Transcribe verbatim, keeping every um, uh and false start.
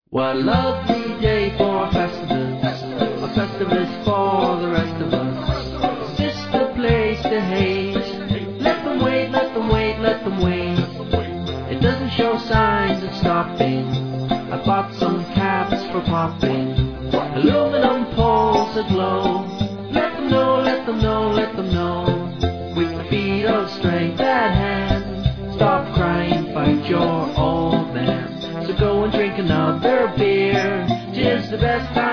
What a lovely day for a Festivus. A Festivus for the rest of us. It's just a place to hate. Let them wait, let them wait, let them wait. It doesn't show signs of stopping. I bought some caps for popping. Aluminum poles aglow. Let them know, let them know, let them know. With the beat of strength at hand. Stop crying, fight your old man. So go and drink another beer. 'Tis the best time.